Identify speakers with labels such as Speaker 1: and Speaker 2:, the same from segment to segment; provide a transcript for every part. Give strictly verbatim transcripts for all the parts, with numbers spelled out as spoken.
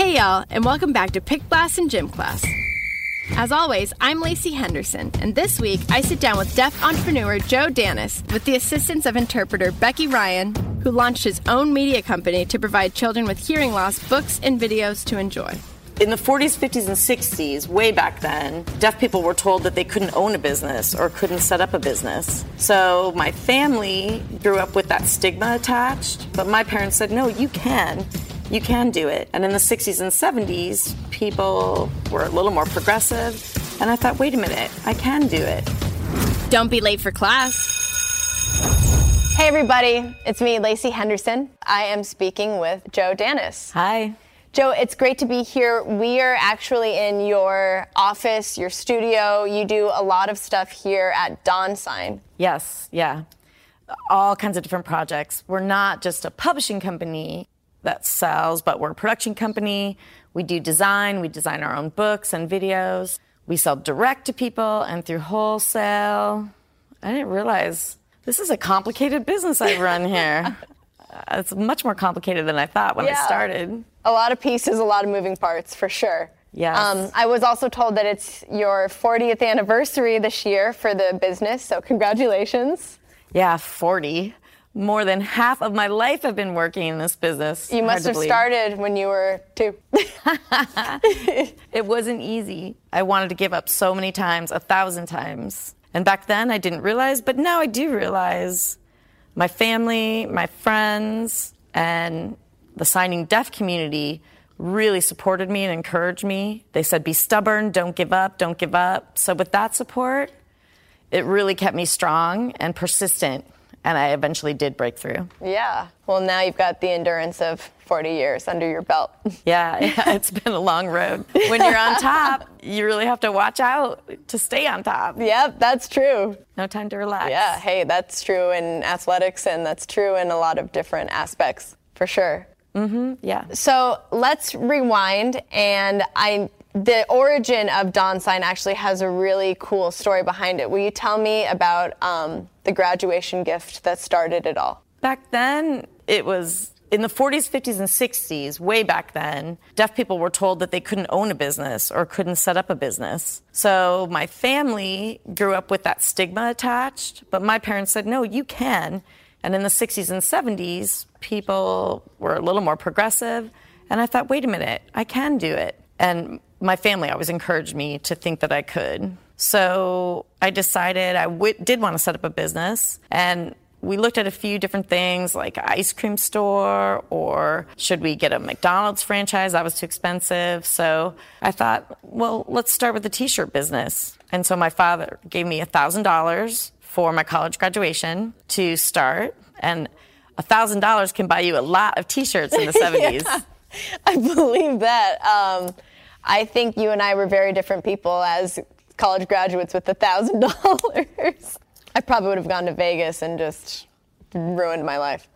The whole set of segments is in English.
Speaker 1: Hey y'all, and welcome back to Pick Blast and Gym Class. As always, I'm Lacey Henderson, and this week I sit down with deaf entrepreneur Joe Danis with the assistance of interpreter Becky Ryan, who launched his own media company to provide children with hearing loss books and videos to enjoy.
Speaker 2: In the forties, fifties, and sixties, way back then, deaf people were told that they couldn't own a business or couldn't set up a business. So my family grew up with that stigma attached, but my parents said, no, you can. You can do it. And in the sixties and seventies, people were a little more progressive, and I thought, wait a minute, I can do it.
Speaker 1: Don't be late for class.
Speaker 3: Hey everybody, it's me, Lacey Henderson. I am speaking with Joe Danis.
Speaker 2: Hi.
Speaker 3: Joe, it's great to be here. We are actually in your office, your studio. You do a lot of stuff here at Dawn Sign.
Speaker 2: Yes, yeah. All kinds of different projects. We're not just a publishing company that sells, but we're a production company. We do design. We design our own books and videos. We sell direct to people and through wholesale. I didn't realize this is a complicated business I run here. It's much more complicated than I thought when
Speaker 3: yeah.
Speaker 2: I started.
Speaker 3: A lot of pieces, a lot of moving parts, for sure.
Speaker 2: Yes.
Speaker 3: Um, I was also told that it's your fortieth anniversary this year for the business, so congratulations.
Speaker 2: Yeah, forty. More than half of my life I've been working in this business.
Speaker 3: You must have
Speaker 2: believe.
Speaker 3: started when you were two.
Speaker 2: It wasn't easy. I wanted to give up so many times, a thousand times. And back then I didn't realize, but now I do realize. My family, my friends, and the signing deaf community really supported me and encouraged me. They said, be stubborn, don't give up, don't give up. So with that support, it really kept me strong and persistent, and I eventually did break through.
Speaker 3: Yeah. Well, now you've got the endurance of forty years under your belt.
Speaker 2: Yeah, yeah, it's been a long road. When you're on top, you really have to watch out to stay on top.
Speaker 3: Yep, that's true.
Speaker 2: No time to relax.
Speaker 3: Yeah, hey, that's true in athletics, and that's true in a lot of different aspects, for sure.
Speaker 2: Mm-hmm, yeah.
Speaker 3: So let's rewind, and I... The origin of Dawn Sign actually has a really cool story behind it. Will you tell me about um, the graduation gift that started it all?
Speaker 2: Back then, it was in the forties, fifties, and sixties, way back then, deaf people were told that they couldn't own a business or couldn't set up a business. So my family grew up with that stigma attached, but my parents said, no, you can. And in the sixties and seventies, people were a little more progressive, and I thought, wait a minute, I can do it. And my family always encouraged me to think that I could. So I decided I w- did want to set up a business, and we looked at a few different things like an ice cream store, or should we get a McDonald's franchise? That was too expensive. So I thought, well, let's start with the t-shirt business. And so my father gave me one thousand dollars for my college graduation to start, and one thousand dollars can buy you a lot of t-shirts in the seventies.
Speaker 3: Yeah, I believe that. Um, I think you and I were very different people as college graduates with one thousand dollars. I probably would have gone to Vegas and just ruined my life.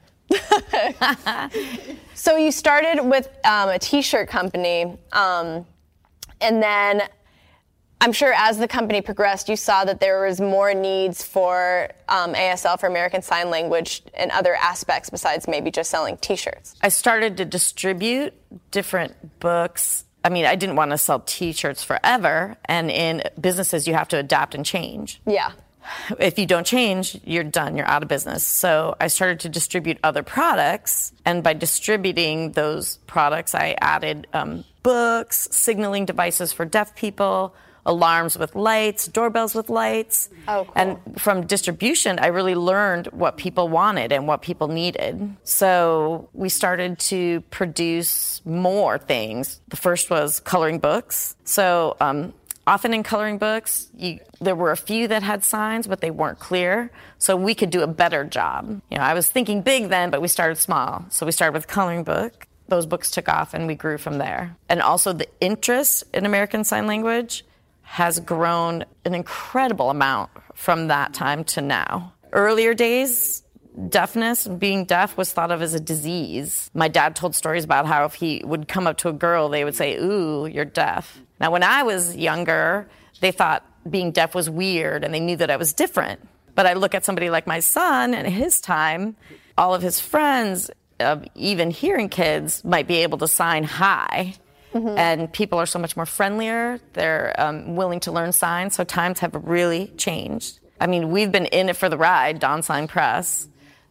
Speaker 3: So you started with um, a t-shirt company, um, and then I'm sure as the company progressed, you saw that there was more needs for um, A S L, for American Sign Language, and other aspects besides maybe just selling t-shirts.
Speaker 2: I started to distribute different books. I mean, I didn't want to sell t-shirts forever, and in businesses you have to adapt and change.
Speaker 3: Yeah.
Speaker 2: If you don't change, you're done, you're out of business. So I started to distribute other products, and by distributing those products, I added um, books, signaling devices for deaf people, alarms with lights, doorbells with lights.
Speaker 3: Oh, cool.
Speaker 2: And from distribution, I really learned what people wanted and what people needed. So we started to produce more things. The first was coloring books. So um, often in coloring books, you, there were a few that had signs, but they weren't clear. So we could do a better job. You know, I was thinking big then, but we started small. So we started with coloring book. Those books took off, and we grew from there. And also the interest in American Sign Language has grown an incredible amount from that time to now. Earlier days, deafness, being deaf, was thought of as a disease. My dad told stories about how if he would come up to a girl, they would say, ooh, you're deaf. Now, when I was younger, they thought being deaf was weird, and they knew that I was different. But I look at somebody like my son, and his time, all of his friends, uh, even hearing kids, might be able to sign hi. Mm-hmm. And people are so much more friendlier. They're um, willing to learn signs. So times have really changed. I mean, we've been in it for the ride, Dawn Sign Press.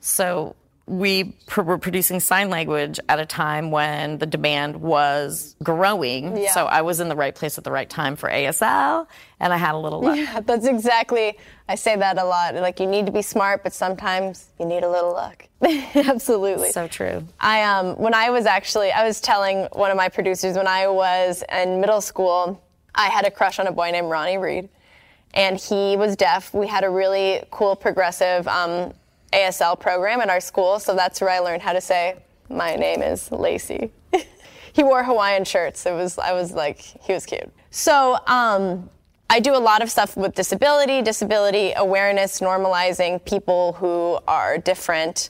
Speaker 2: So we pr- were producing sign language at a time when the demand was growing.
Speaker 3: Yeah.
Speaker 2: So I was in the right place at the right time for A S L, and I had a little luck.
Speaker 3: Yeah, that's exactly, I say that a lot. Like, you need to be smart, but sometimes you need a little luck. Absolutely.
Speaker 2: So true.
Speaker 3: I um when I was actually, I was telling one of my producers when I was in middle school, I had a crush on a boy named Ronnie Reed, and he was deaf. We had a really cool progressive um, A S L program at our school, so that's where I learned how to say, my name is Lacey. He wore Hawaiian shirts. It was, I was like, he was cute. So um, I do a lot of stuff with disability, disability awareness, normalizing people who are different.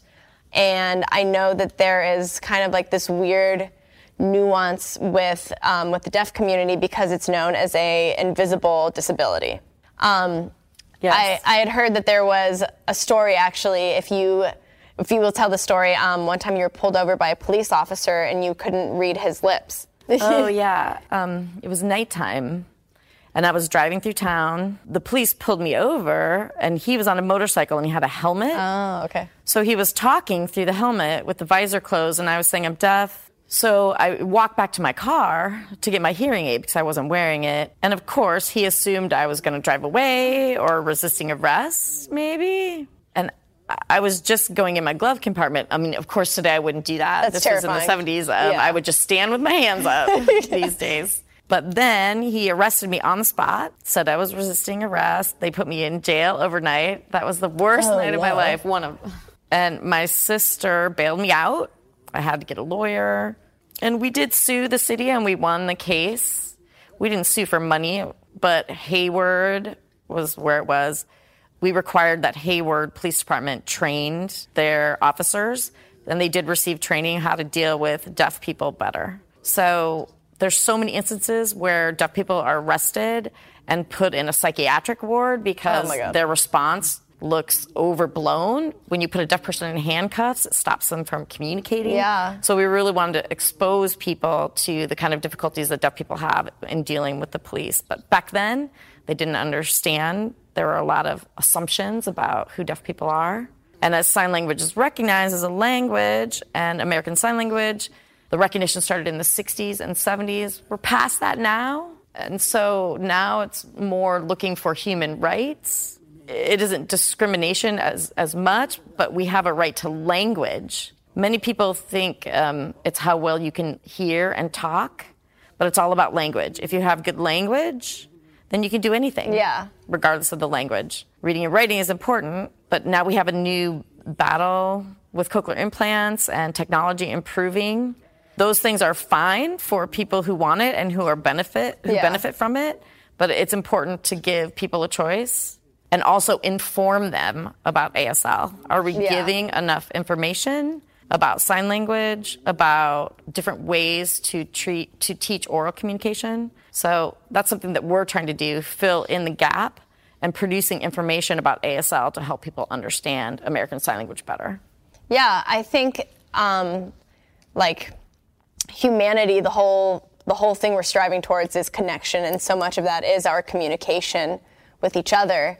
Speaker 3: And I know that there is kind of like this weird nuance with um, with the deaf community because it's known as a invisible disability. Um,
Speaker 2: yes.
Speaker 3: I, I had heard that there was a story, actually, if you if you will tell the story, um, one time you were pulled over by a police officer and you couldn't read his lips.
Speaker 2: Oh, yeah. Um, it was nighttime, and I was driving through town. The police pulled me over, and he was on a motorcycle, and he had a helmet.
Speaker 3: Oh, okay.
Speaker 2: So he was talking through the helmet with the visor closed, and I was saying, I'm deaf. So I walked back to my car to get my hearing aid because I wasn't wearing it. And, of course, he assumed I was going to drive away or resisting arrest, maybe. And I was just going in my glove compartment. I mean, of course, today I wouldn't do that.
Speaker 3: That's
Speaker 2: this
Speaker 3: terrifying.
Speaker 2: was in the seventies. Um,
Speaker 3: Yeah.
Speaker 2: I would just stand with my hands up these days. But then he arrested me on the spot, said I was resisting arrest. They put me in jail overnight. That was the worst
Speaker 3: Oh,
Speaker 2: night of my
Speaker 3: no.
Speaker 2: life, one of them. And my sister bailed me out. I had to get a lawyer. And we did sue the city, and we won the case. We didn't sue for money, but Hayward was where it was. We required that Hayward Police Department trained their officers, and they did receive training how to deal with deaf people better. So there's so many instances where deaf people are arrested and put in a psychiatric ward because
Speaker 3: Oh my God.
Speaker 2: their response looks overblown. When you put a deaf person in handcuffs, it stops them from communicating.
Speaker 3: Yeah.
Speaker 2: So we really wanted to expose people to the kind of difficulties that deaf people have in dealing with the police. But back then, they didn't understand. There were a lot of assumptions about who deaf people are. And as sign language is recognized as a language, and American Sign Language, the recognition started in the sixties and seventies. We're past that now. And so now it's more looking for human rights. It isn't discrimination as, as much, but we have a right to language. Many people think um, it's how well you can hear and talk, but it's all about language. If you have good language, then you can do anything,
Speaker 3: Yeah.
Speaker 2: regardless of the language. Reading and writing is important, but now we have a new battle with cochlear implants and technology improving. Those things are fine for people who want it and who are benefit who
Speaker 3: Yeah.
Speaker 2: benefit from it, but it's important to give people a choice and also inform them about A S L. Are we
Speaker 3: Yeah.
Speaker 2: giving enough information about sign language, about different ways to treat to teach oral communication? So that's something that we're trying to do, fill in the gap and producing information about A S L to help people understand American Sign Language better.
Speaker 3: Yeah, I think um, like humanity, the whole the whole thing we're striving towards is connection, and so much of that is our communication with each other.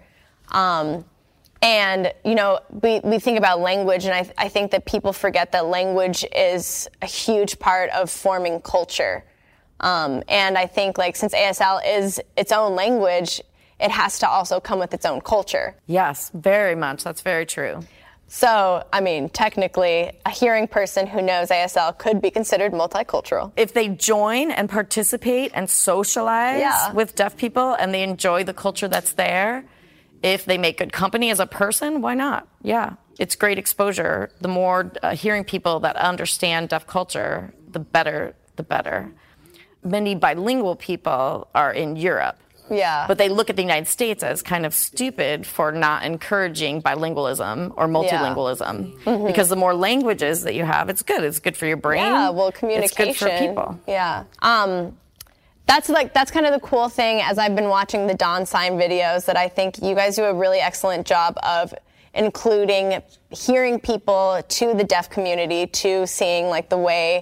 Speaker 3: Um, and you know, we, we think about language, and I, I think that people forget that language is a huge part of forming culture. Um, and I think like since A S L is its own language, it has to also come with its own culture.
Speaker 2: Yes, very much. That's very true.
Speaker 3: So, I mean, technically, a hearing person who knows A S L could be considered multicultural.
Speaker 2: If they join and participate and socialize
Speaker 3: Yeah.
Speaker 2: with deaf people and they enjoy the culture that's there, if they make good company as a person, why not? Yeah, it's great exposure. The more uh, hearing people that understand deaf culture, the better, the better. Many bilingual people are in Europe.
Speaker 3: Yeah.
Speaker 2: But they look at the United States as kind of stupid for not encouraging bilingualism or multilingualism. Mm-hmm. Because the more languages that you have, it's good. It's good for your brain.
Speaker 3: Yeah, well, communication.
Speaker 2: It's good for people.
Speaker 3: Yeah. Um, that's like that's kind of the cool thing as I've been watching the Dawn Sign videos that I think you guys do a really excellent job of including hearing people to the deaf community, to seeing like the way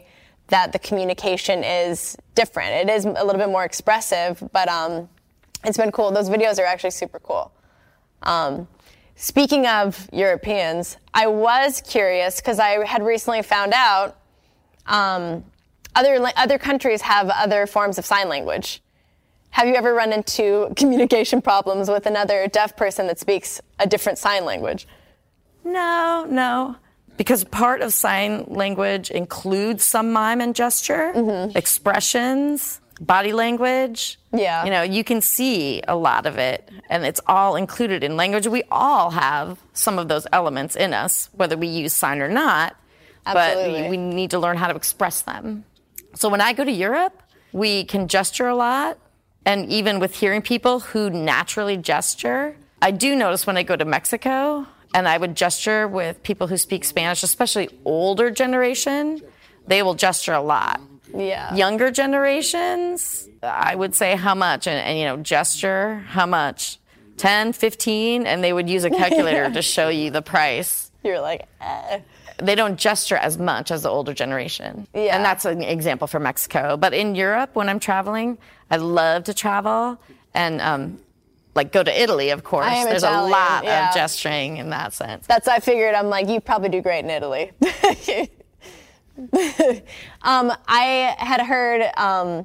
Speaker 3: that the communication is different. It is a little bit more expressive, but um, it's been cool. Those videos are actually super cool. Um, speaking of Europeans, I was curious because I had recently found out um, other other countries have other forms of sign language. Have you ever run into communication problems with another deaf person that speaks a different sign language?
Speaker 2: No, no. Because part of sign language includes some mime and gesture, mm-hmm. expressions, body language.
Speaker 3: Yeah.
Speaker 2: You know, you can see a lot of it, and it's all included in language. We all have some of those elements in us, whether we use sign or not.
Speaker 3: Absolutely.
Speaker 2: But we need to learn how to express them. So when I go to Europe, we can gesture a lot. And even with hearing people who naturally gesture, I do notice when I go to Mexico and I would gesture with people who speak Spanish, especially older generation, they will gesture a lot.
Speaker 3: Yeah.
Speaker 2: Younger generations, I would say how much? And, and you know, gesture, how much? ten, fifteen, and they would use a calculator to show you the price.
Speaker 3: You're like, eh.
Speaker 2: They don't gesture as much as the older generation.
Speaker 3: Yeah.
Speaker 2: And that's an example for Mexico. But in Europe, when I'm traveling, I love to travel and um, like go to Italy, of course.
Speaker 3: I am
Speaker 2: There's
Speaker 3: Italian,
Speaker 2: a lot
Speaker 3: yeah.
Speaker 2: of gesturing in that sense.
Speaker 3: That's, I figured, I'm like, you probably do great in Italy. um, I had heard um,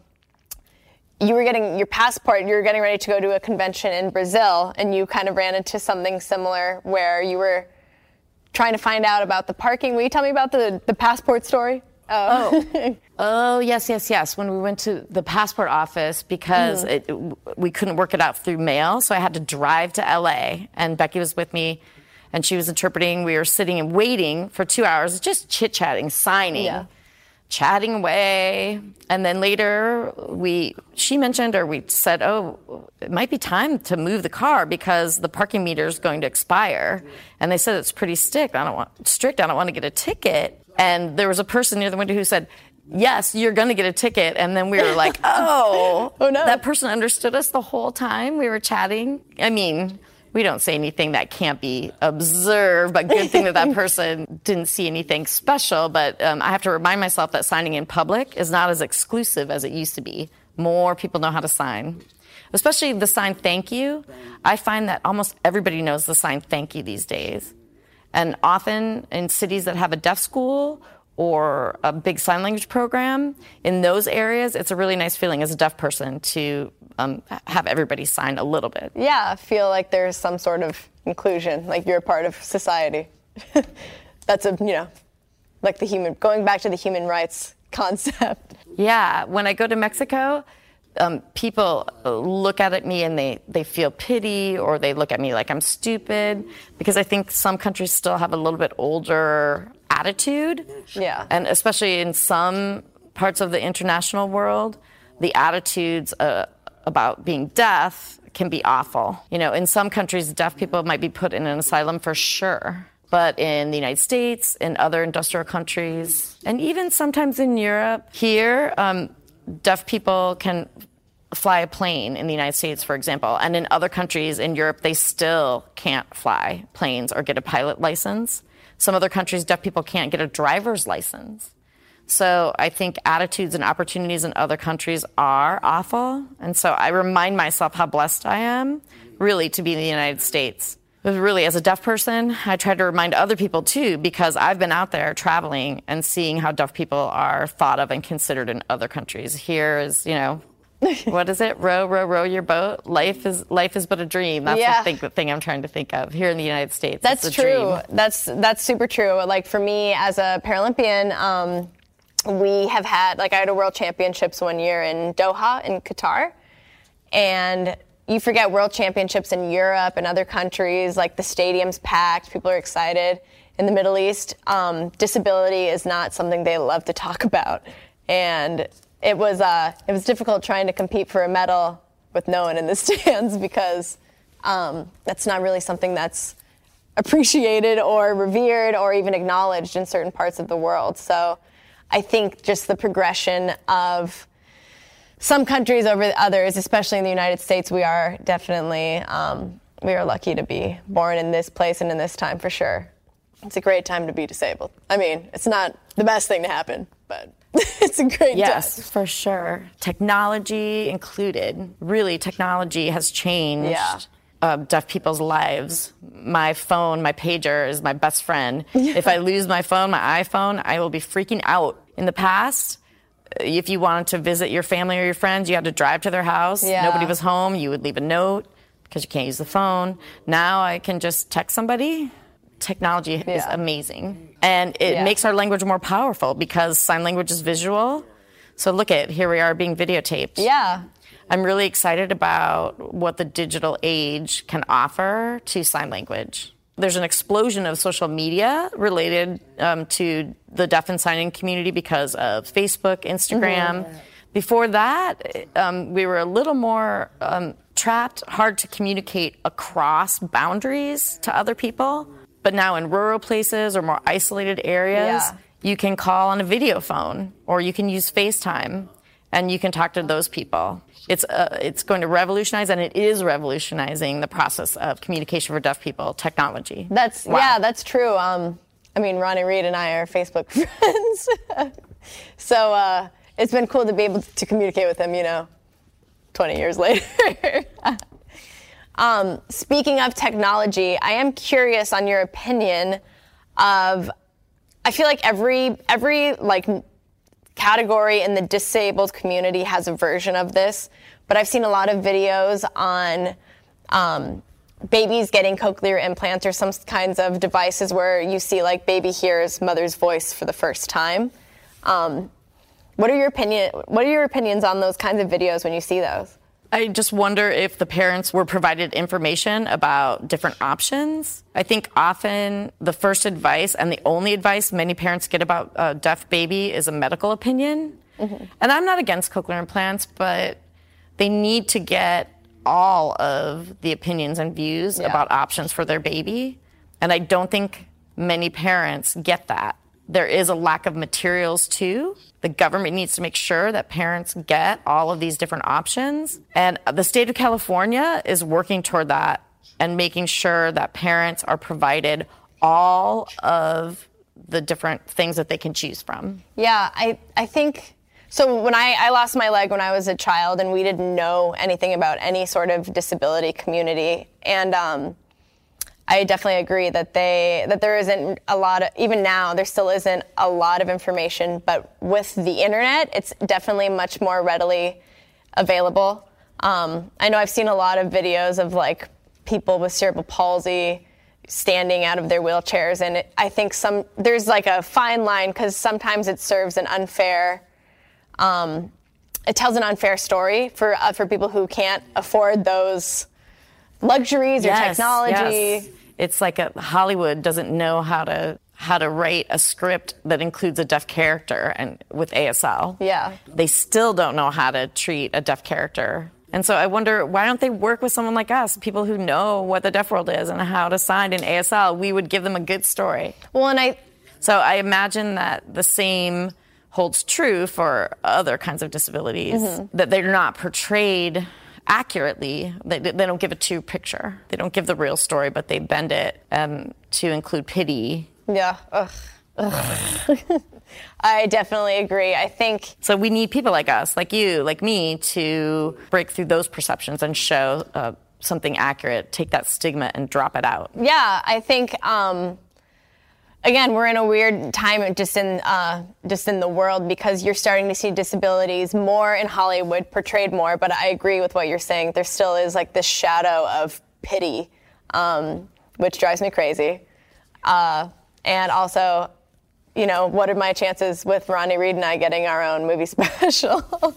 Speaker 3: you were getting your passport, you were getting ready to go to a convention in Brazil, and you kind of ran into something similar where you were trying to find out about the parking. Will you tell me about the, the passport story?
Speaker 2: Oh. oh, oh, yes, yes, yes. When we went to the passport office, because mm. it, we couldn't work it out through mail, so I had to drive to L A, and Becky was with me, and she was interpreting. We were sitting and waiting for two hours, just chit-chatting, signing, yeah. chatting away. And then later, we she mentioned, or we said, oh, it might be time to move the car because the parking meter is going to expire. And they said it's pretty strict. I don't want strict. I don't want to get a ticket. And there was a person near the window who said, yes, you're going to get a ticket. And then we were like, oh,
Speaker 3: oh no.
Speaker 2: That person understood us the whole time we were chatting. I mean, we don't say anything that can't be observed, but good thing that that person didn't see anything special. But um, I have to remind myself that signing in public is not as exclusive as it used to be. More people know how to sign, especially the sign thank you. I find that almost everybody knows the sign thank you these days. And often in cities that have a deaf school or a big sign language program, in those areas, it's a really nice feeling as a deaf person to um, have everybody sign a little bit.
Speaker 3: Yeah, I feel like there's some sort of inclusion, like you're a part of society. That's a, you know, like the human, going back to the human rights concept.
Speaker 2: Yeah, when I go to Mexico, Um, people look at me and they, they feel pity, or they look at me like I'm stupid, because I think some countries still have a little bit older attitude.
Speaker 3: Yeah.
Speaker 2: And especially in some parts of the international world, the attitudes uh, about being deaf can be awful. You know, in some countries, deaf people might be put in an asylum for sure. But in the United States, in other industrial countries, and even sometimes in Europe, here, um, deaf people can fly a plane in the United States, for example, and in other countries in Europe, they still can't fly planes or get a pilot license. Some other countries, deaf people can't get a driver's license. So I think attitudes and opportunities in other countries are awful. And so I remind myself how blessed I am, really, to be in the United States. But really, as a deaf person, I try to remind other people, too, because I've been out there traveling and seeing how deaf people are thought of and considered in other countries. Here is, you know, what is it? Row, row, row your boat. Life is life is but a dream. That's
Speaker 3: yeah.
Speaker 2: the, thing, the thing I'm trying to think of. Here in the United States,
Speaker 3: that's
Speaker 2: it's a
Speaker 3: true.
Speaker 2: Dream.
Speaker 3: That's that's super true. Like for me, as a Paralympian, um, we have had, like I had a World Championships one year in Doha in Qatar, and you forget World Championships in Europe and other countries, like the stadium's packed, people are excited. In the Middle East, um, disability is not something they love to talk about. And it was uh, it was difficult trying to compete for a medal with no one in the stands, because um, that's not really something that's appreciated or revered or even acknowledged in certain parts of the world. So I think just the progression of some countries over others, especially in the United States, we are definitely, um, we are lucky to be born in this place and in this time for sure. It's a great time to be disabled. I mean, it's not the best thing to happen, but... It's a great
Speaker 2: Yes,
Speaker 3: test.
Speaker 2: for sure. Technology included. Really, technology has changed
Speaker 3: Yeah.
Speaker 2: uh, deaf people's lives. My phone, my pager is my best friend. If I lose my phone, my iPhone, I will be freaking out. In the past, if you wanted to visit your family or your friends, you had to drive to their house.
Speaker 3: Yeah.
Speaker 2: Nobody was home. You would leave a note because you can't use the phone. Now I can just text somebody. Technology is
Speaker 3: Yeah.
Speaker 2: amazing. And it
Speaker 3: Yeah.
Speaker 2: makes our language more powerful because sign language is visual. So look at, here we are being videotaped.
Speaker 3: Yeah.
Speaker 2: I'm really excited about what the digital age can offer to sign language. There's an explosion of social media related um, to the deaf and signing community because of Facebook, Instagram. Mm-hmm. Before that, um, we were a little more um, trapped, hard to communicate across boundaries to other people. But now in rural places or more isolated areas,
Speaker 3: Yeah.
Speaker 2: you can call on a video phone or you can use FaceTime and you can talk to those people. It's uh, it's going to revolutionize, and it is revolutionizing the process of communication for deaf people, technology.
Speaker 3: That's
Speaker 2: Wow.
Speaker 3: yeah, that's true. Um, I mean, Ronnie Reed and I are Facebook friends, so uh, it's been cool to be able to communicate with him. You know, twenty years later. um, speaking of technology, I am curious on your opinion of. I feel like every every like. category in the disabled community has a version of this, but I've seen a lot of videos on um, babies getting cochlear implants or some kinds of devices where you see like baby hears mother's voice for the first time. Um, what are your opinion? What are your opinions on those kinds of videos when you see those?
Speaker 2: I just wonder if the parents were provided information about different options. I think often the first advice and the only advice many parents get about a deaf baby is a medical opinion. Mm-hmm. And I'm not against cochlear implants, but they need to get all of the opinions and views
Speaker 3: Yeah.
Speaker 2: about options for their baby. And I don't think many parents get that. There is a lack of materials, too. The government needs to make sure that parents get all of these different options. And the state of California is working toward that and making sure that parents are provided all of the different things that they can choose from.
Speaker 3: Yeah, I, I think, so when I, I lost my leg when I was a child and we didn't know anything about any sort of disability community. And um, I definitely agree that they that there isn't a lot of, even now, there still isn't a lot of information, but with the internet, it's definitely much more readily available. Um, I know I've seen a lot of videos of like people with cerebral palsy standing out of their wheelchairs, and it, I think some there's like a fine line because sometimes it serves an unfair, um, it tells an unfair story for uh, for people who can't afford those luxuries or
Speaker 2: Yes,
Speaker 3: technology.
Speaker 2: yes. It's like a, Hollywood doesn't know how to how to write a script that includes a deaf character, and with A S L.
Speaker 3: Yeah.
Speaker 2: They still don't know how to treat a deaf character. And so I wonder, why don't they work with someone like us, people who know what the deaf world is and how to sign in A S L? We would give them a good story.
Speaker 3: Well, and I
Speaker 2: So I imagine that the same holds true for other kinds of disabilities, mm-hmm. that they're not portrayed accurately. They, they don't give a true picture. They don't give the real story, but they bend it um, to include pity.
Speaker 3: Yeah. Ugh. Ugh. I definitely agree. I think
Speaker 2: so. We need people like us, like you, like me, to break through those perceptions and show uh, something accurate. Take that stigma and drop it out.
Speaker 3: Yeah, I think. Um, Again, we're in a weird time just in uh, just in the world because you're starting to see disabilities more in Hollywood, portrayed more. But I agree with what you're saying. There still is like this shadow of pity, um, which drives me crazy. Uh, and also, you know, what are my chances with Ronnie Reed and I getting our own movie special?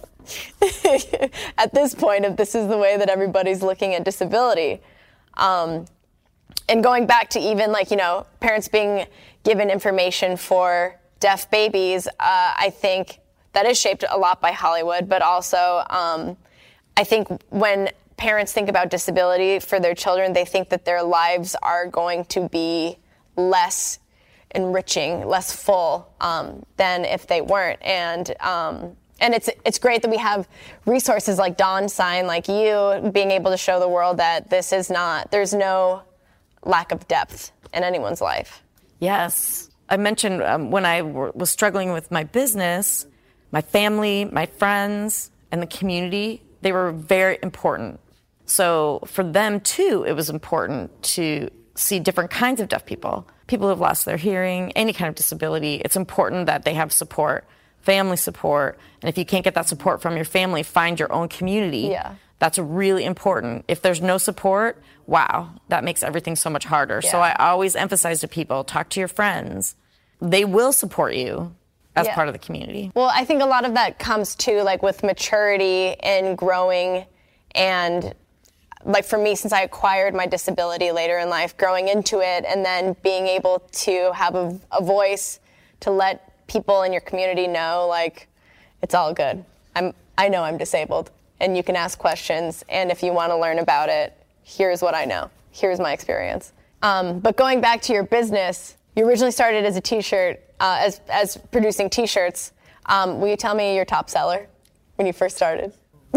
Speaker 3: At this point, if this is the way that everybody's looking at disability. Um, And going back to even like, you know, parents being given information for deaf babies, uh, I think that is shaped a lot by Hollywood, but also um, I think when parents think about disability for their children, they think that their lives are going to be less enriching, less full um, than if they weren't. And um, and it's it's great that we have resources like Dawn Sign, like you, being able to show the world that this is not, there's no lack of depth in anyone's life.
Speaker 2: Yes. I mentioned um, when I w- was struggling with my business, My family, my friends, and the community, they were very important. So for them, too, it was important to see different kinds of deaf people. People who have lost their hearing, any kind of disability. It's important that they have support, family support. And if you can't get that support from your family, find your own community.
Speaker 3: Yeah.
Speaker 2: That's really important. If there's no support, wow, that makes everything so much harder. Yeah. So I always emphasize to people, talk to your friends. They will support you as yeah. part of the community.
Speaker 3: Well, I think a lot of that comes too, like with maturity and growing, and like for me, since I acquired my disability later in life, growing into it and then being able to have a, a voice to let people in your community know, like, it's all good. I'm, I know I'm disabled, and you can ask questions, and if you want to learn about it, here's what I know. Here's my experience. Um, but going back to your business, you originally started as a t-shirt, uh, as, as producing t-shirts. Um, will you tell me your top seller when you first started?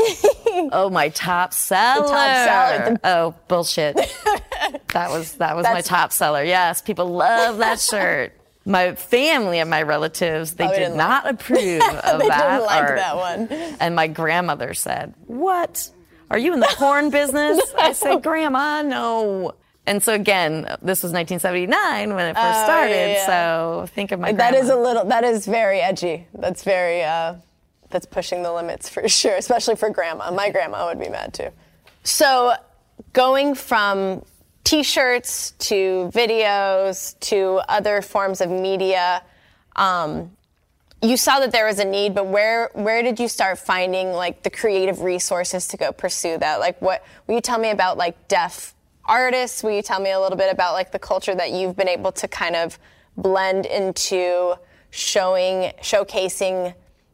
Speaker 2: Oh, my top seller.
Speaker 3: The top seller. The-
Speaker 2: oh, bullshit. That was that was my top seller. Yes, people love that shirt. My family and my relatives, they
Speaker 3: oh,
Speaker 2: did not
Speaker 3: like-
Speaker 2: approve of
Speaker 3: they
Speaker 2: that
Speaker 3: didn't like
Speaker 2: art.
Speaker 3: that one.
Speaker 2: And my grandmother said, "What? Are you in the porn business?" I said, "Grandma, no." And so again, this was nineteen seventy-nine when it first
Speaker 3: oh,
Speaker 2: started.
Speaker 3: Yeah.
Speaker 2: So think of my
Speaker 3: that
Speaker 2: grandma.
Speaker 3: is a little. That is very edgy. That's very. Uh, that's pushing the limits for sure, especially for grandma. My grandma would be mad too. So, going from t-shirts to videos to other forms of media, um, you saw that there was a need. But where where did you start finding like the creative resources to go pursue that? Like, what will you tell me about like deaf artists? Will you tell me a little bit about like the culture that you've been able to kind of blend into showing, showcasing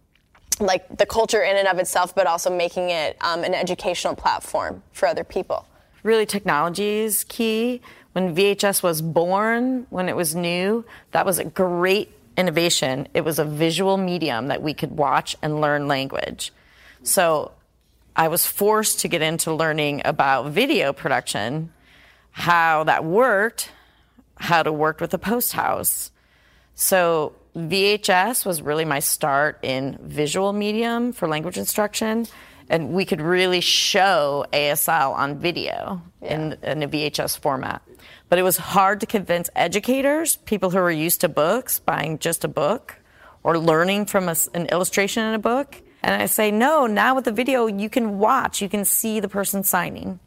Speaker 3: like the culture in and of itself, but also making it um, an educational platform for other people?
Speaker 2: Really, technology is key. When V H S was born, when it was new, that was a great innovation. It was a visual medium that we could watch and learn language. So I was forced to get into learning about video production, how that worked, how to work with a post house. So V H S was really my start in visual medium for language instruction, and we could really show A S L on video yeah. in, in a V H S format. But it was hard to convince educators, people who were used to books, buying just a book, or learning from a, an illustration in a book. And I say, no, now with the video, you can watch, you can see the person signing.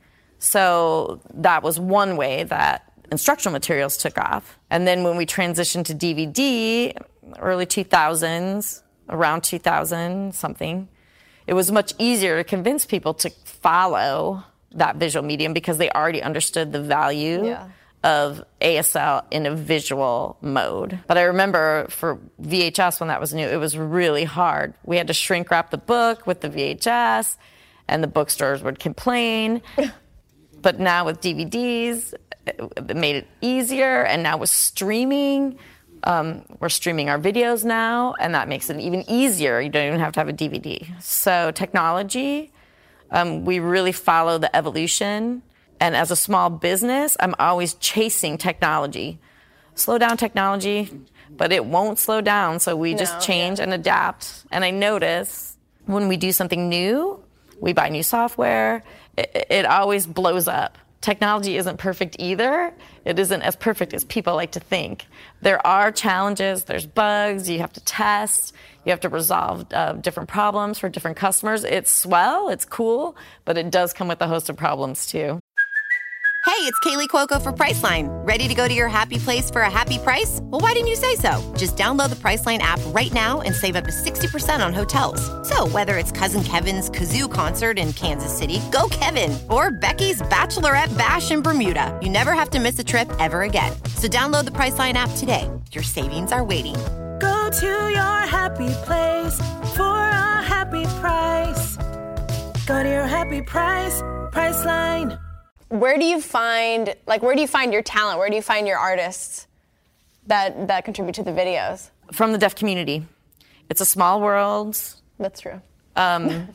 Speaker 2: So that was one way that instructional materials took off. And then when we transitioned to D V D, early two thousands, around two thousand something, it was much easier to convince people to follow that visual medium because they already understood the value yeah. of A S L in a visual mode. But I remember for V H S when that was new, it was really hard. We had to shrink wrap the book with the V H S, and the bookstores would complain. But now with D V Ds, it made it easier, and now with streaming, um, we're streaming our videos now, and that makes it even easier. You don't even have to have a D V D. So technology, um, we really follow the evolution, and as a small business, I'm always chasing technology. Slow down technology, but it won't slow down, so we no, just change yeah. and adapt. And I notice when we do something new, we buy new software, it, it always blows up. Technology isn't perfect either. It isn't as perfect as people like to think. There are challenges, there's bugs, you have to test, you have to resolve uh, different problems for different customers. It's swell, it's cool, but it does come with a host of problems too.
Speaker 4: Hey, it's Kaylee Cuoco for Priceline. Ready to go to your happy place for a happy price? Well, why didn't you say so? Just download the Priceline app right now and save up to sixty percent on hotels. So whether it's Cousin Kevin's Kazoo Concert in Kansas City, go Kevin, or Becky's Bachelorette Bash in Bermuda, you never have to miss a trip ever again. So download the Priceline app today. Your savings are waiting.
Speaker 5: Go to your happy place for a happy price. Go to your happy price, Priceline.
Speaker 3: Where do you find, like, where do you find your talent? Where do you find your artists that that contribute to the videos?
Speaker 2: From the deaf community. It's a small world.
Speaker 3: That's true.
Speaker 2: Um,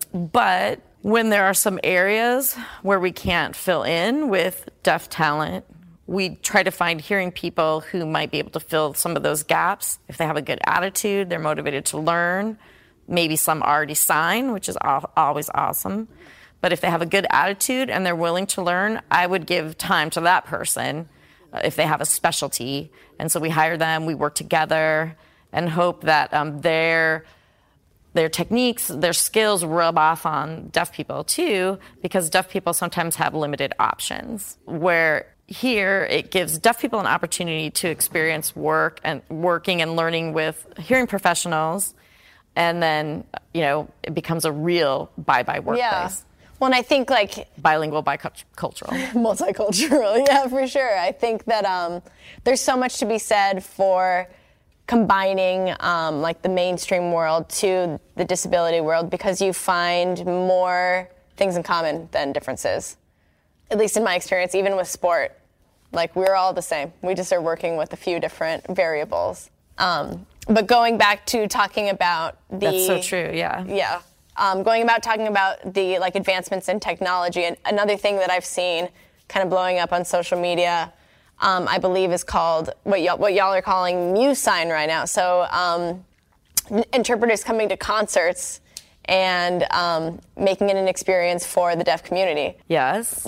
Speaker 2: but when there are some areas where we can't fill in with deaf talent, we try to find hearing people who might be able to fill some of those gaps. If they have a good attitude, they're motivated to learn, maybe some already sign, which is al- always awesome. But if they have a good attitude and they're willing to learn, I would give time to that person uh, if they have a specialty. And so we hire them, we work together, and hope that um, their their techniques, their skills rub off on deaf people too, because deaf people sometimes have limited options. Where here it gives deaf people an opportunity to experience work and working and learning with hearing professionals, and then you know it becomes a real bye-bye workplace.
Speaker 3: Yeah. Well, and I think like
Speaker 2: bilingual, bicultural,
Speaker 3: multicultural, yeah, for sure. I think that um, there's so much to be said for combining um, like the mainstream world to the disability world, because you find more things in common than differences. At least in my experience, even with sport, like we're all the same. We just are working with a few different variables. Um, but going back to talking about the
Speaker 2: that's so true, yeah,
Speaker 3: yeah. Um, going about talking about the like advancements in technology, and another thing that I've seen kind of blowing up on social media, um, I believe is called what y'all, what y'all are calling MuSign right now. So um, interpreters coming to concerts and um, making it an experience for the deaf community.
Speaker 2: Yes.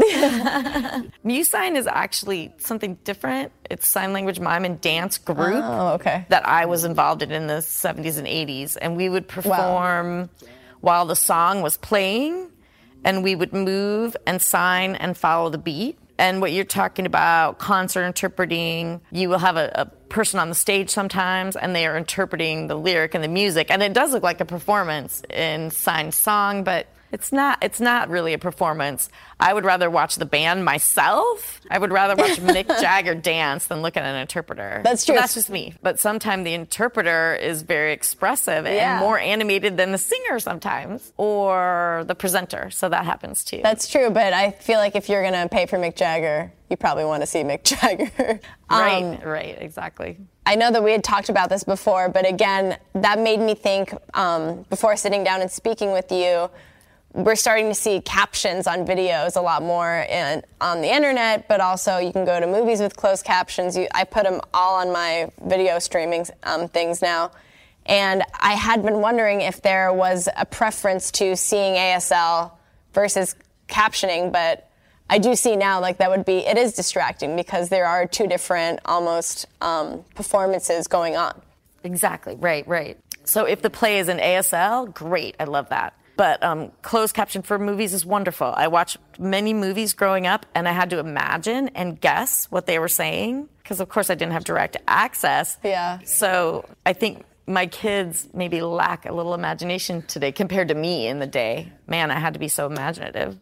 Speaker 2: MuSign is actually something different. It's sign language mime and dance group
Speaker 3: oh, okay.
Speaker 2: that I was involved in in the seventies and eighties, and we would perform. Wow. While the song was playing, and we would move and sign and follow the beat. And what you're talking about, concert interpreting, you will have a, a person on the stage sometimes, and they are interpreting the lyric and the music. And it does look like a performance in signed song, but it's not It's not really a performance. I would rather watch the band myself. I would rather watch Mick Jagger dance than look at an interpreter.
Speaker 3: That's true.
Speaker 2: But that's just me. But sometimes the interpreter is very expressive
Speaker 3: yeah.
Speaker 2: and more animated than the singer sometimes, or the presenter. So that happens too.
Speaker 3: That's true, but I feel like if you're going to pay for Mick Jagger, you probably want to see Mick Jagger.
Speaker 2: right,
Speaker 3: um,
Speaker 2: right, exactly.
Speaker 3: I know that we had talked about this before, but again, that made me think, um, before sitting down and speaking with you, we're starting to see captions on videos a lot more in, on the internet, but also you can go to movies with closed captions. You, I put them all on my video streaming um, things now. And I had been wondering if there was a preference to seeing A S L versus captioning, but I do see now like that would be, it is distracting because there are two different almost um, performances going on.
Speaker 2: Exactly, right, right. So if the play is in A S L, great, I love that. But um, closed caption for movies is wonderful. I watched many movies growing up, and I had to imagine and guess what they were saying, because of course I didn't have direct access.
Speaker 3: Yeah.
Speaker 2: So I think my kids maybe lack a little imagination today compared to me in the day. Man, I had to be so imaginative.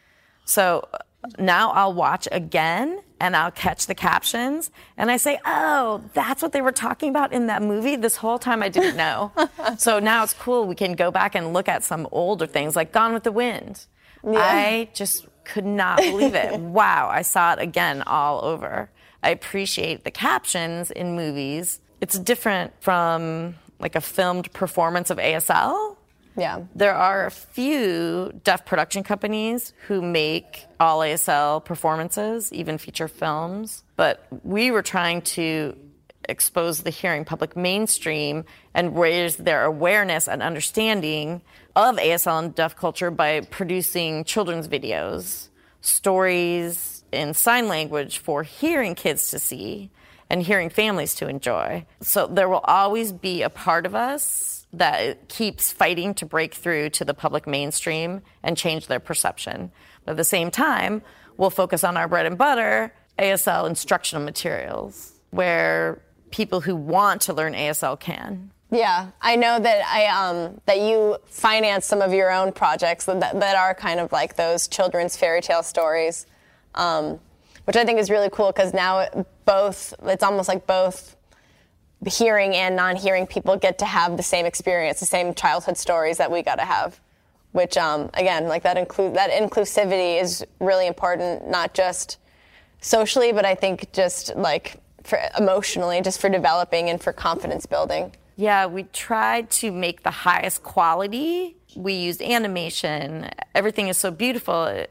Speaker 2: So now I'll watch again, and I'll catch the captions, and I say, oh, that's what they were talking about in that movie? This whole time I didn't know. So now it's cool. We can go back and look at some older things, like Gone with the Wind. Yeah. I just could not believe it. Wow, I saw it again all over. I appreciate the captions in movies. It's different from like a filmed performance of A S L.
Speaker 3: Yeah.
Speaker 2: There are a few deaf production companies who make all A S L performances, even feature films. But we were trying to expose the hearing public mainstream and raise their awareness and understanding of A S L and deaf culture by producing children's videos, stories in sign language for hearing kids to see and hearing families to enjoy. So there will always be a part of us that keeps fighting to break through to the public mainstream and change their perception. But at the same time, we'll focus on our bread and butter, A S L instructional materials, where people who want to learn A S L can.
Speaker 3: Yeah, I know that I um, that you finance some of your own projects that, that are kind of like those children's fairy tale stories, um, which I think is really cool because now both, it's almost like both hearing and non-hearing people get to have the same experience, the same childhood stories that we got to have, which, um, again, like that include that inclusivity is really important, not just socially, but I think just like for emotionally, just for developing and for confidence building.
Speaker 2: Yeah, we tried to make the highest quality. We used animation. Everything is so beautiful.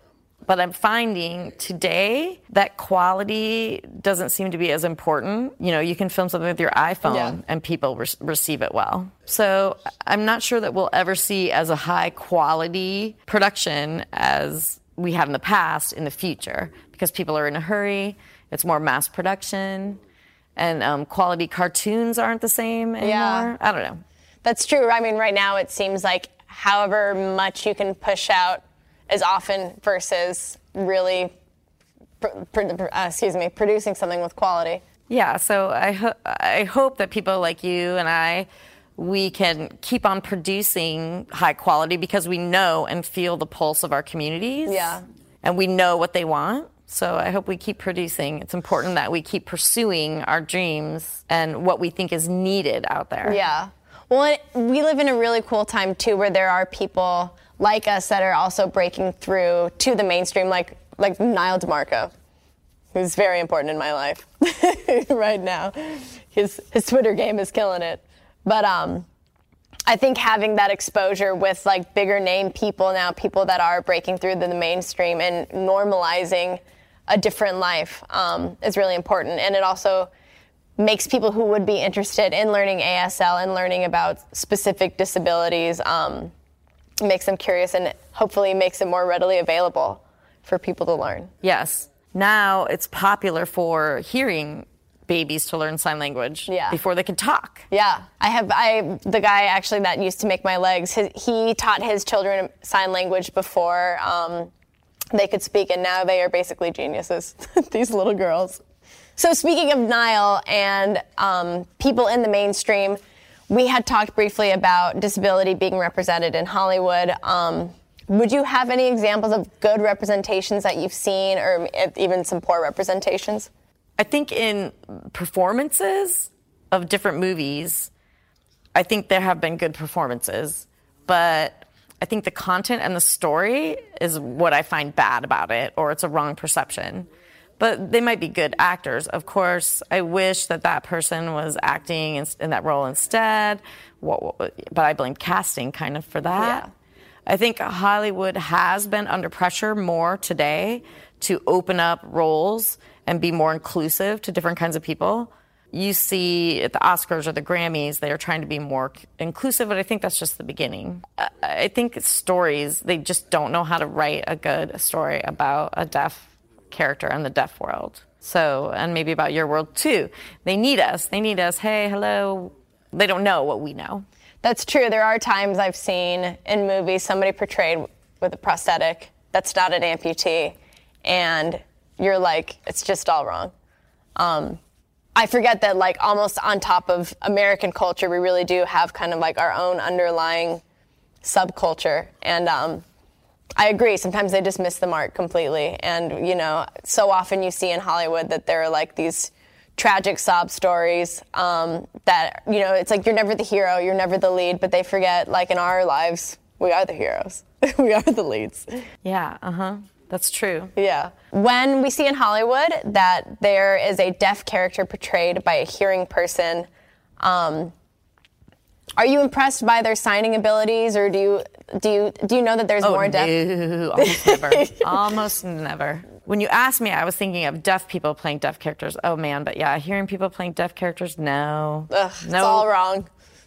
Speaker 2: But I'm finding today that quality doesn't seem to be as important. You know, you can film something with your iPhone
Speaker 3: Yeah.
Speaker 2: and people re- receive it well. So I'm not sure that we'll ever see as a high quality production as we have in the past in the future, because people are in a hurry. It's more mass production, and um, quality cartoons aren't the same anymore.
Speaker 3: Yeah.
Speaker 2: I don't know.
Speaker 3: That's true. I mean, right now it seems like however much you can push out is often versus really, pr- pr- uh, excuse me, producing something with quality.
Speaker 2: Yeah, so I, ho- I hope that people like you and I, we can keep on producing high quality because we know and feel the pulse of our communities.
Speaker 3: Yeah.
Speaker 2: And we know what they want. So I hope we keep producing. It's important that we keep pursuing our dreams and what we think is needed out there.
Speaker 3: Yeah. Well, it, we live in a really cool time, too, where there are people like us that are also breaking through to the mainstream, like like Niall DeMarco, who's very important in my life right now. His his Twitter game is killing it. But um, I think having that exposure with like bigger name people now, people that are breaking through the, the mainstream and normalizing a different life um, is really important. And it also makes people who would be interested in learning A S L and learning about specific disabilities, um, makes them curious and hopefully makes it more readily available for people to learn.
Speaker 2: Yes. Now it's popular for hearing babies to learn sign language
Speaker 3: Yeah.
Speaker 2: before they can talk.
Speaker 3: Yeah, I have. I the guy actually that used to make my legs. His, he taught his children sign language before um, they could speak, and now they are basically geniuses. These little girls. So speaking of Niall and um, people in the mainstream, we had talked briefly about disability being represented in Hollywood. Um, would you have any examples of good representations that you've seen, or even some poor representations?
Speaker 2: I think in performances of different movies, I think there have been good performances, but I think the content and the story is what I find bad about it, or it's a wrong perception. But they might be good actors. Of course, I wish that that person was acting in, in that role instead, but I blame casting kind of for that.
Speaker 3: Yeah.
Speaker 2: I think Hollywood has been under pressure more today to open up roles and be more inclusive to different kinds of people. You see at the Oscars or the Grammys, they are trying to be more inclusive, but I think that's just the beginning. I, I think stories, they just don't know how to write a good story about a deaf character in the deaf world. So, and maybe about your world too. They need us. They need us. Hey, hello. They don't know what we know.
Speaker 3: That's true. There are times I've seen in movies somebody portrayed with a prosthetic that's not an amputee, and you're like, it's just all wrong. Um, I forget that, like, almost on top of American culture, we really do have kind of like our own underlying subculture. And um, I agree. Sometimes they just miss the mark completely. And, you know, so often you see in Hollywood that there are like these tragic sob stories um, that, you know, it's like you're never the hero, you're never the lead, but they forget, like, in our lives, we are the heroes. We are the leads.
Speaker 2: Yeah, uh-huh. That's true.
Speaker 3: Yeah. When we see in Hollywood that there is a deaf character portrayed by a hearing person, um, are you impressed by their signing abilities, or do you do you do you know that there's
Speaker 2: oh,
Speaker 3: more deaf?
Speaker 2: No, almost never. Almost never. When you asked me, I was thinking of deaf people playing deaf characters. Oh man, but yeah, hearing people playing deaf characters, no.
Speaker 3: Ugh,
Speaker 2: no.
Speaker 3: It's all wrong.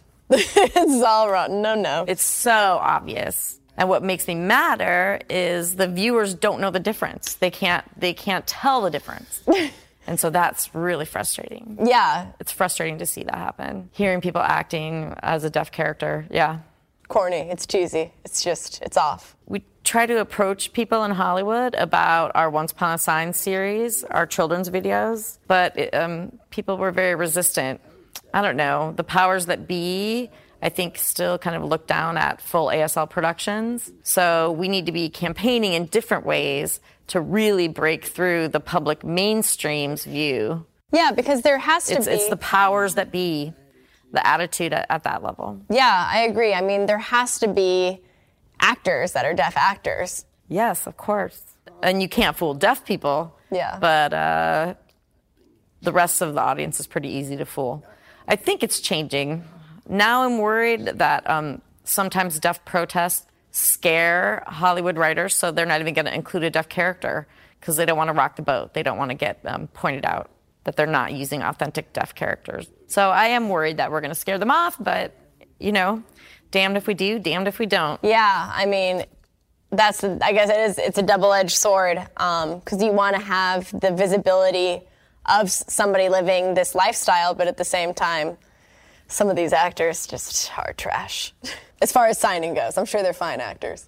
Speaker 3: It's all wrong. No, no.
Speaker 2: It's so obvious. And what makes me madder is the viewers don't know the difference. They can't they can't tell the difference. And so that's really frustrating.
Speaker 3: Yeah.
Speaker 2: It's frustrating to see that happen. Hearing people acting as a deaf character, yeah.
Speaker 3: Corny. It's cheesy. It's just, it's off.
Speaker 2: We try to approach people in Hollywood about our Once Upon a Sign series, our children's videos, but it, um, people were very resistant. I don't know. The powers that be, I think, still kind of look down at full A S L productions. So we need to be campaigning in different ways to really break through the public mainstream's view.
Speaker 3: Yeah, because there has to
Speaker 2: it's,
Speaker 3: be.
Speaker 2: It's the powers that be, the attitude at, at that level.
Speaker 3: Yeah, I agree. I mean, there has to be actors that are deaf actors.
Speaker 2: Yes, of course. And you can't fool deaf people.
Speaker 3: Yeah.
Speaker 2: But uh, the rest of the audience is pretty easy to fool. I think it's changing. Now I'm worried that um, sometimes deaf protests scare Hollywood writers, so they're not even going to include a deaf character because they don't want to rock the boat. They don't want to get um, pointed out that they're not using authentic deaf characters. So I am worried that we're going to scare them off, but, you know, damned if we do, damned if we don't.
Speaker 3: Yeah, I mean, that's, I guess it is, it's a double-edged sword, because um, you want to have the visibility of somebody living this lifestyle, but at the same time, some of these actors just are trash. As far as signing goes, I'm sure they're fine actors.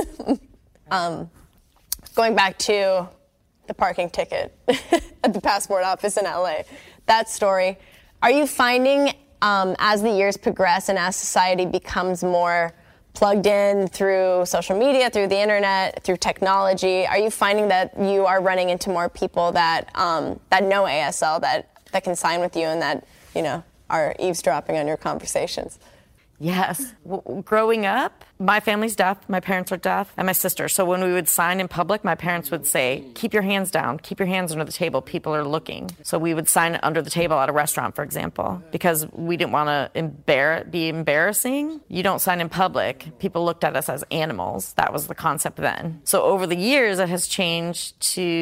Speaker 3: um, going back to the parking ticket at the passport office in L A, that story, are you finding um, as the years progress and as society becomes more plugged in through social media, through the internet, through technology, are you finding that you are running into more people that um, that know A S L, that, that can sign with you and that, you know, are eavesdropping on your conversations?
Speaker 2: Yes. W- growing up, my family's deaf, my parents are deaf, and my sister. So when we would sign in public, my parents would say, keep your hands down, keep your hands under the table, people are looking. So we would sign under the table at a restaurant, for example, because we didn't want to embar- be embarrassing. You don't sign in public. People looked at us as animals. That was the concept then. So over the years, it has changed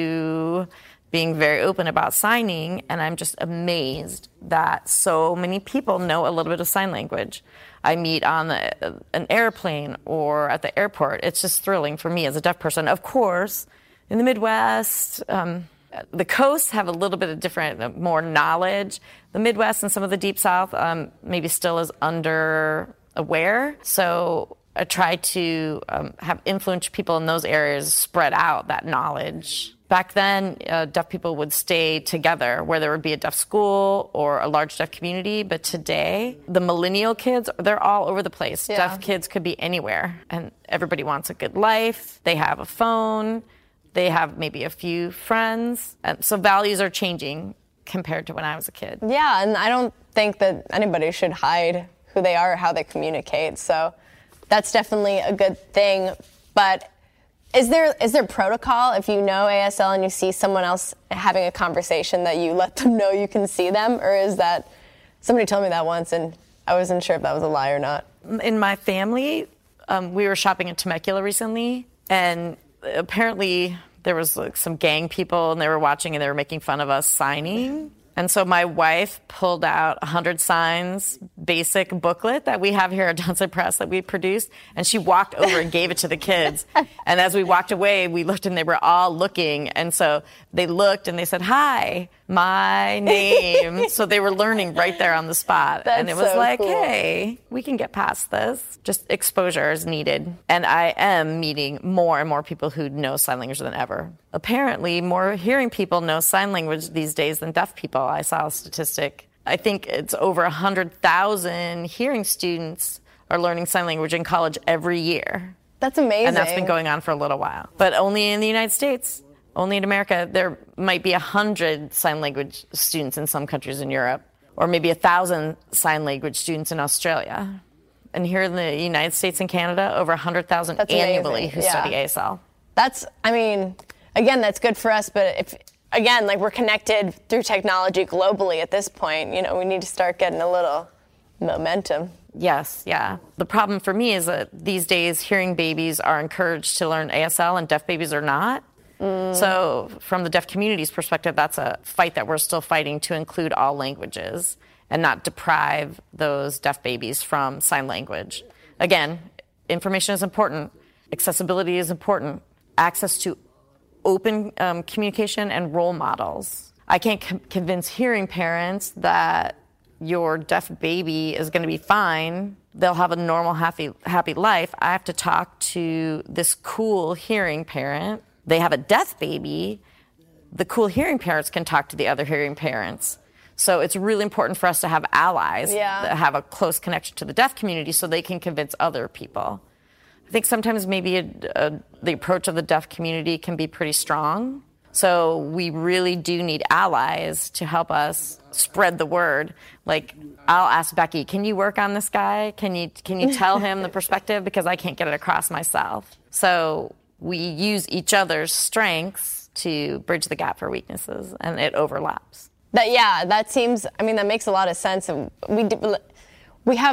Speaker 2: to being very open about signing, and I'm just amazed that so many people know a little bit of sign language. I meet on the, an airplane or at the airport. It's just thrilling for me as a deaf person. Of course, in the Midwest, um, the coasts have a little bit of different, more knowledge. The Midwest and some of the Deep South um, maybe still is under aware. So I try to um, have influential people in those areas spread out that knowledge. Back then, uh, deaf people would stay together where there would be a deaf school or a large deaf community. But today, the millennial kids, they're all over the place. Yeah. Deaf kids could be anywhere. And everybody wants a good life. They have a phone. They have maybe a few friends. And so values are changing compared to when I was a kid.
Speaker 3: Yeah, and I don't think that anybody should hide who they are or how they communicate. So that's definitely a good thing. But Is there is there protocol if you know A S L and you see someone else having a conversation that you let them know you can see them? Or is that, somebody told me that once and I wasn't sure if that was a lie or not.
Speaker 2: In my family, um, we were shopping in Temecula recently, and apparently there was like some gang people and they were watching and they were making fun of us signing. And so my wife pulled out one hundred signs, basic booklet that we have here at Downside Press that we produced, and she walked over and gave it to the kids. And as we walked away, we looked and they were all looking. And so they looked and they said, hi, my name. So they were learning right there on the spot.
Speaker 3: That's
Speaker 2: and it was
Speaker 3: so
Speaker 2: like,
Speaker 3: cool.
Speaker 2: Hey, we can get past this. Just exposure is needed. And I am meeting more and more people who know sign language than ever. Apparently, more hearing people know sign language these days than deaf people. I saw a statistic. I think it's over one hundred thousand hearing students are learning sign language in college every year.
Speaker 3: That's amazing.
Speaker 2: And that's been going on for a little while. But only in the United States, only in America. There might be one hundred sign language students in some countries in Europe, or maybe one thousand sign language students in Australia. And here in the United States and Canada, over one hundred thousand annually who
Speaker 3: yeah.
Speaker 2: study A S L.
Speaker 3: That's, I mean, again, that's good for us, but if, again, like we're connected through technology globally at this point, you know, we need to start getting a little momentum.
Speaker 2: Yes, yeah. The problem for me is that these days hearing babies are encouraged to learn A S L and deaf babies are not. Mm. So from the deaf community's perspective, that's a fight that we're still fighting to include all languages and not deprive those deaf babies from sign language. Again, information is important. Accessibility is important. Access to open um, communication and role models. I can't com- convince hearing parents that your deaf baby is going to be fine. They'll have a normal, happy, happy life. I have to talk to this cool hearing parent. They have a deaf baby. The cool hearing parents can talk to the other hearing parents. So it's really important for us to have allies
Speaker 3: yeah.
Speaker 2: that have a close connection to the deaf community so they can convince other people. I think sometimes maybe a, a, the approach of the deaf community can be pretty strong. So we really do need allies to help us spread the word. Like, I'll ask Becky, can you work on this guy? Can you can you tell him the perspective? Because I can't get it across myself. So we use each other's strengths to bridge the gap for weaknesses, and it overlaps.
Speaker 3: That yeah, that seems, I mean, that makes a lot of sense. We do, we have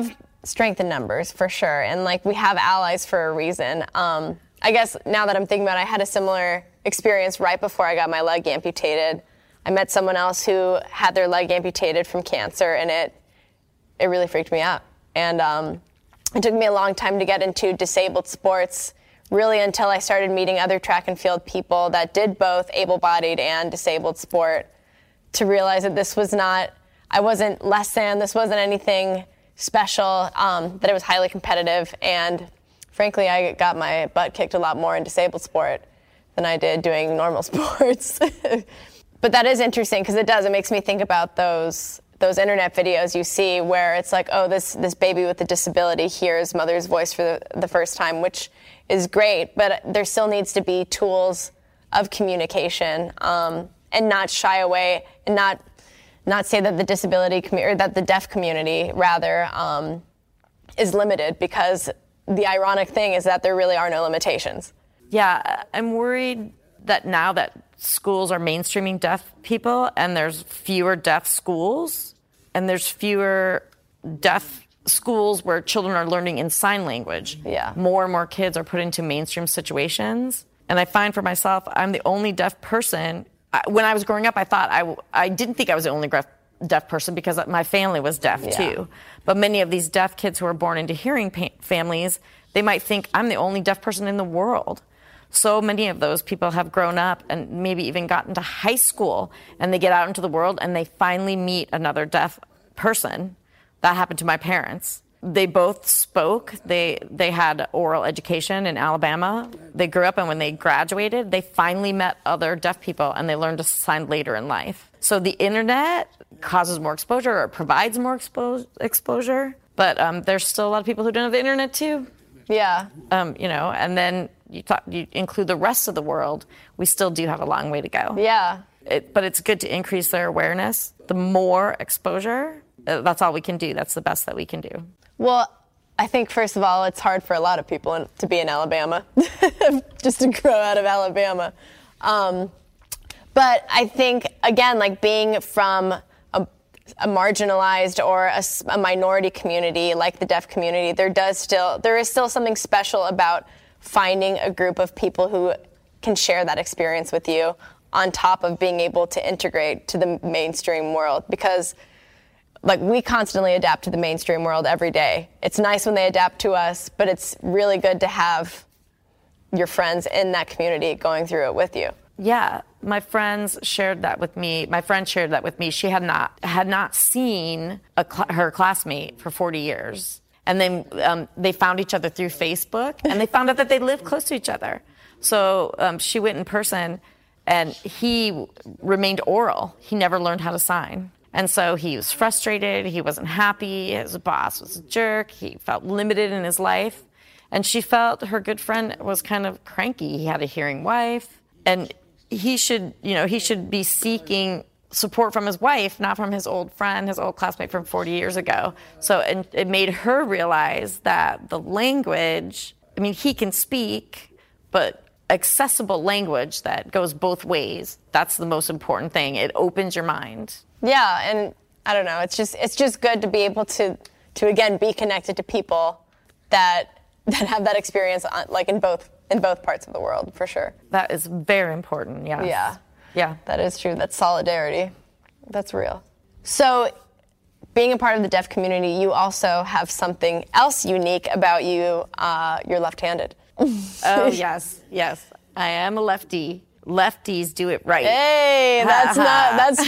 Speaker 3: strength in numbers, for sure. And, like, we have allies for a reason. Um, I guess now that I'm thinking about it, I had a similar experience right before I got my leg amputated. I met someone else who had their leg amputated from cancer, and it it really freaked me out. And um, it took me a long time to get into disabled sports, really until I started meeting other track and field people that did both able-bodied and disabled sport, to realize that this was not, I wasn't less than, this wasn't anything special, um, that it was highly competitive. And frankly, I got my butt kicked a lot more in disabled sport than I did doing normal sports. But that is interesting, because it does, it makes me think about those those internet videos you see where it's like, oh, this this baby with a disability hears mother's voice for the, the first time, which is great, but there still needs to be tools of communication, um, and not shy away, and not not say that the disability community, or that the deaf community rather, um, is limited, because the ironic thing is that there really are no limitations.
Speaker 2: Yeah, I'm worried that now that schools are mainstreaming deaf people, and there's fewer deaf schools, and there's fewer deaf schools where children are learning in sign language.
Speaker 3: Yeah.
Speaker 2: More and more kids are put into mainstream situations. And I find for myself, I'm the only deaf person. I, when I was growing up, I thought I, I didn't think I was the only deaf, deaf person, because my family was deaf
Speaker 3: Yeah.
Speaker 2: too. But many of these deaf kids who are born into hearing pa- families, they might think I'm the only deaf person in the world. So many of those people have grown up and maybe even gotten to high school, and they get out into the world and they finally meet another deaf person. That happened to my parents. They both spoke. They they had oral education in Alabama. They grew up, and when they graduated, they finally met other deaf people, and they learned to sign later in life. So the internet causes more exposure, or provides more expo- exposure. But um, there's still a lot of people who don't have the internet too.
Speaker 3: Yeah.
Speaker 2: Um, you know, and then you, thought, you include the rest of the world, we still do have a long way to go.
Speaker 3: Yeah.
Speaker 2: It, but it's good to increase their awareness. The more exposure, uh, that's all we can do. That's the best that we can do.
Speaker 3: Well, I think, first of all, it's hard for a lot of people in, to be in Alabama, just to grow out of Alabama. Um, but I think, again, like being from a, a marginalized or a, a minority community like the deaf community, there does still, there is still something special about finding a group of people who can share that experience with you, on top of being able to integrate to the mainstream world. Because like we constantly adapt to the mainstream world every day. It's nice when they adapt to us, but it's really good to have your friends in that community going through it with you.
Speaker 2: Yeah, my friends shared that with me. My friend shared that with me. She had not had not seen a cl- her classmate for forty years. And then um, they found each other through Facebook, and they found out that they lived close to each other. So um, she went in person, and he remained oral. He never learned how to sign. And so he was frustrated. He wasn't happy. His boss was a jerk. He felt limited in his life. And she felt her good friend was kind of cranky. He had a hearing wife. And he should, you know, he should be seeking support from his wife, not from his old friend, his old classmate from forty years ago. So and it made her realize that the language, I mean, he can speak, but accessible language that goes both ways, that's the most important thing. It opens your mind.
Speaker 3: Yeah, and I don't know, it's just it's just good to be able to to again be connected to people that that have that experience on, like in both in both parts of the world, for sure.
Speaker 2: That is very important, yes.
Speaker 3: Yeah.
Speaker 2: Yeah.
Speaker 3: That is true. That's solidarity. That's real. So, being a part of the deaf community, you also have something else unique about you. Uh, you're left-handed.
Speaker 2: Oh, yes, yes. I am a lefty. Lefties do it right.
Speaker 3: Hey, that's not, that's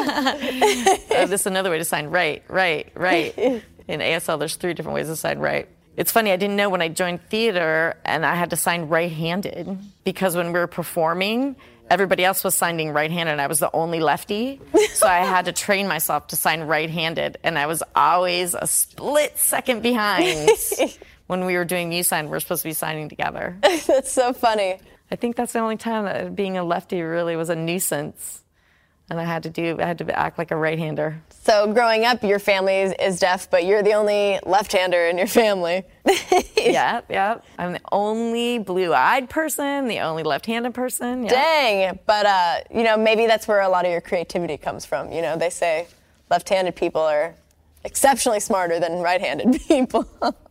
Speaker 3: true.
Speaker 2: Oh, this is another way to sign right, right, right. In A S L, there's three different ways to sign right. It's funny, I didn't know when I joined theater and I had to sign right-handed, because when we were performing, everybody else was signing right-handed, and I was the only lefty. So I had to train myself to sign right-handed, and I was always a split second behind. When we were doing MuSign, we're supposed to be signing together.
Speaker 3: That's so funny.
Speaker 2: I think that's the only time that being a lefty really was a nuisance. And I had to do, I had to act like a right-hander.
Speaker 3: So growing up, your family is, is deaf, but you're the only left-hander in your family.
Speaker 2: Yeah, yeah. I'm the only blue-eyed person, the only left-handed person. Yeah.
Speaker 3: Dang. But, uh, you know, maybe that's where a lot of your creativity comes from. You know, they say left-handed people are exceptionally smarter than right-handed people.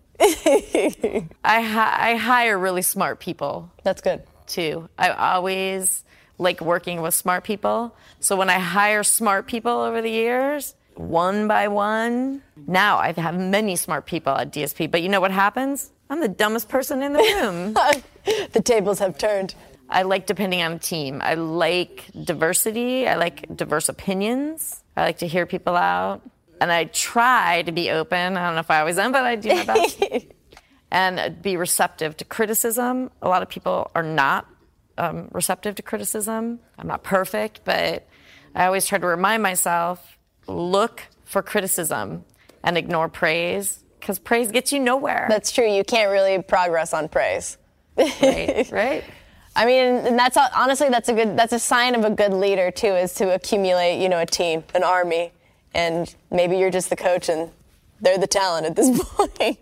Speaker 2: I, hi- I hire really smart people.
Speaker 3: That's good.
Speaker 2: Too. I always like working with smart people. So when I hire smart people over the years, one by one, now I have many smart people at D S P. But you know what happens? I'm the dumbest person in the room.
Speaker 3: The tables have turned.
Speaker 2: I like depending on a team. I like diversity. I like diverse opinions. I like to hear people out. And I try to be open. I don't know if I always am, but I do my best. And be receptive to criticism. A lot of people are not um, receptive to criticism. I'm not perfect, but I always try to remind myself, look for criticism and ignore praise, because praise gets you nowhere.
Speaker 3: That's true. You can't really progress on praise.
Speaker 2: Right, right.
Speaker 3: I mean, and that's honestly, that's a good, that's a sign of a good leader too, is to accumulate, you know, a team, an army, and maybe you're just the coach and they're the talent at this point.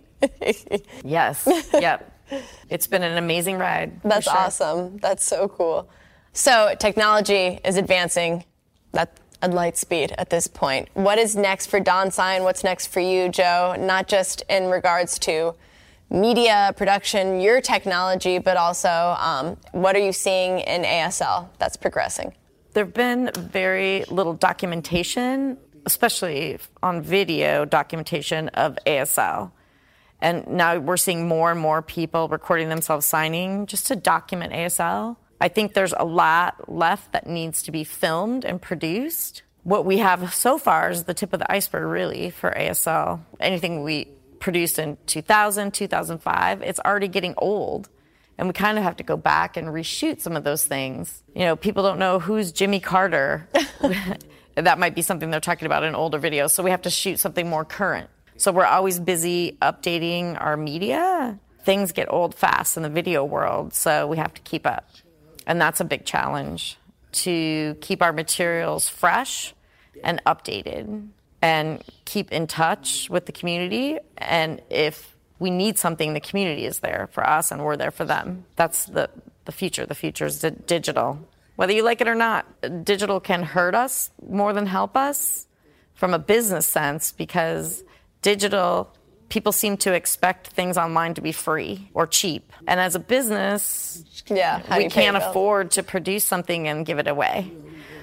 Speaker 2: Yes. Yep. It's been an amazing ride.
Speaker 3: That's
Speaker 2: sure.
Speaker 3: awesome. That's so cool. So technology is advancing at a light speed at this point. What is next for Dawn Sign? What's next for you, Joe? Not just in regards to media production, your technology, but also um, what are you seeing in A S L that's progressing?
Speaker 2: There have been very little documentation, especially on video documentation of A S L. And now we're seeing more and more people recording themselves signing just to document A S L. I think there's a lot left that needs to be filmed and produced. What we have so far is the tip of the iceberg, really, for A S L. Anything we produced in two thousand, two thousand five, it's already getting old. And we kind of have to go back and reshoot some of those things. You know, people don't know who's Jimmy Carter. That might be something they're talking about in older videos. So we have to shoot something more current. So we're always busy updating our media. Things get old fast in the video world, so we have to keep up. And that's a big challenge, to keep our materials fresh and updated and keep in touch with the community. And if we need something, the community is there for us and we're there for them. That's the, the future. The future is di- digital. Whether you like it or not, digital can hurt us more than help us from a business sense, because digital, people seem to expect things online to be free or cheap. And as a business,
Speaker 3: yeah,
Speaker 2: we can't afford to produce something and give it away.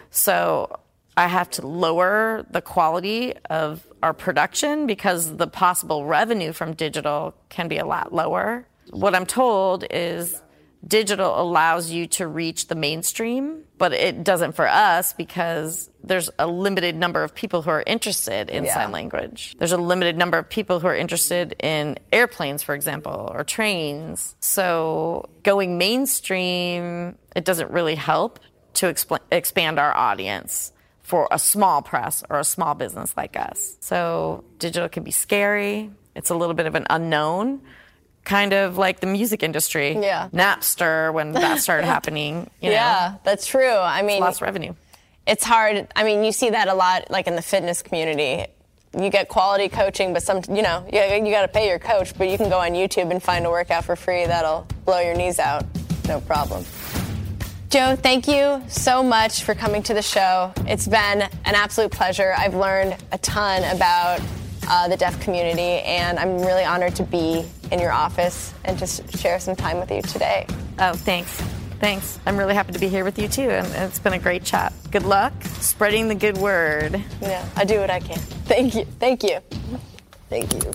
Speaker 2: So I have to lower the quality of our production because the possible revenue from digital can be a lot lower. What I'm told is digital allows you to reach the mainstream, but it doesn't for us because there's a limited number of people who are interested in yeah. sign language. There's a limited number of people who are interested in airplanes, for example, or trains. So going mainstream, it doesn't really help to expl- expand our audience for a small press or a small business like us. So digital can be scary. It's a little bit of an unknown. Kind of like the music industry.
Speaker 3: Yeah.
Speaker 2: Napster, when that started happening. You know,
Speaker 3: yeah, that's true. I mean,
Speaker 2: lost revenue.
Speaker 3: It's hard. I mean, you see that a lot, like in the fitness community. You get quality coaching, but some, you know, you, you got to pay your coach, but you can go on YouTube and find a workout for free that'll blow your knees out. No problem. Joe, thank you so much for coming to the show. It's been an absolute pleasure. I've learned a ton about Uh, the deaf community, and I'm really honored to be in your office and just share some time with you today.
Speaker 2: Oh, thanks. Thanks. I'm really happy to be here with you, too, and it's been a great chat. Good luck spreading the good word.
Speaker 3: Yeah, I do what I can. Thank you. Thank you. Thank you.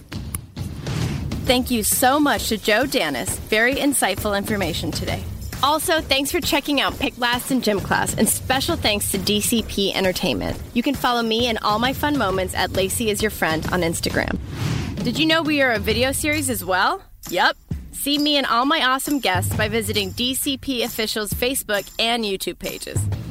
Speaker 1: Thank you so much to Joe Danis. Very insightful information today. Also, thanks for checking out Pick Last and Gym Class, and special thanks to D C P Entertainment. You can follow me and all my fun moments at Lacey Is Your Friend on Instagram. Did you know we are a video series as well? Yep. See me and all my awesome guests by visiting D C P Official's Facebook and YouTube pages.